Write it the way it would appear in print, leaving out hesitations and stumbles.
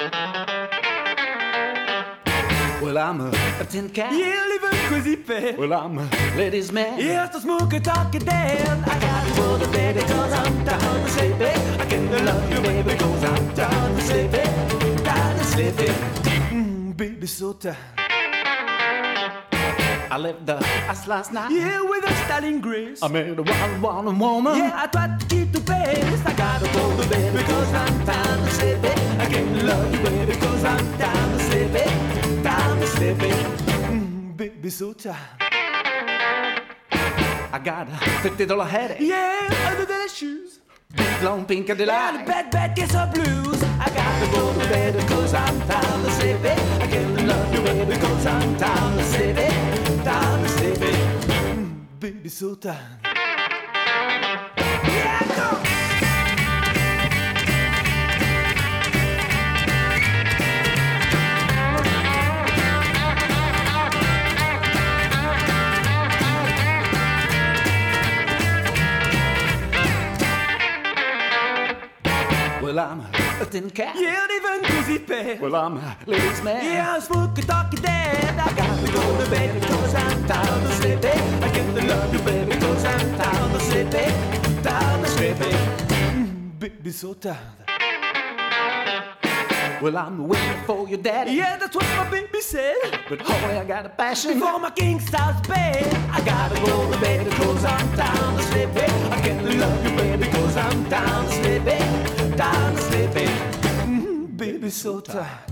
Well, I'm a tin can. Yeah, living crazy fast. Well, I'm a ladies' man. Yeah, the smoker talking dead. I gotta go to bed because I'm down to sleepy. I can't love you, baby, because I'm down to sleepy. Down to sleepy. Baby, so tired. I left the house last night. Yeah, with a styling grace. I met a wild woman. Yeah, I tried to keep the pace. I gotta go to bed because I'm down to sleepy. I can't love you, baby, because I'm down to sleepy. Down to sleepy. Baby, so tired. I got a $50 headache. Yeah, under the shoes. Big long pink Cadillac. And the bad gets the blues. I gotta go to bed because I'm down to sleepy. I can't love you, baby, because I'm down to sleepy. Down to sleepy. Baby, so tired. Yeah, go! Well, I'm a tin can. Yeah, even cosy past. Well, I'm a ladies' man. Yeah, I'm smoking, talking dead. I gotta go to bed because I'm down to sleepy. I can't love you, baby, because I'm down to sleepy. Down to sleepy. Baby, so tired. Well, I'm waiting for your daddy. Yeah, that's what my baby said. But holy, I got a passion. Before my king size bed, I gotta go to bed because I'm down to sleepy. I can't love you, baby, because I'm down to sleepy. Down to sleepy. Baby, so tired.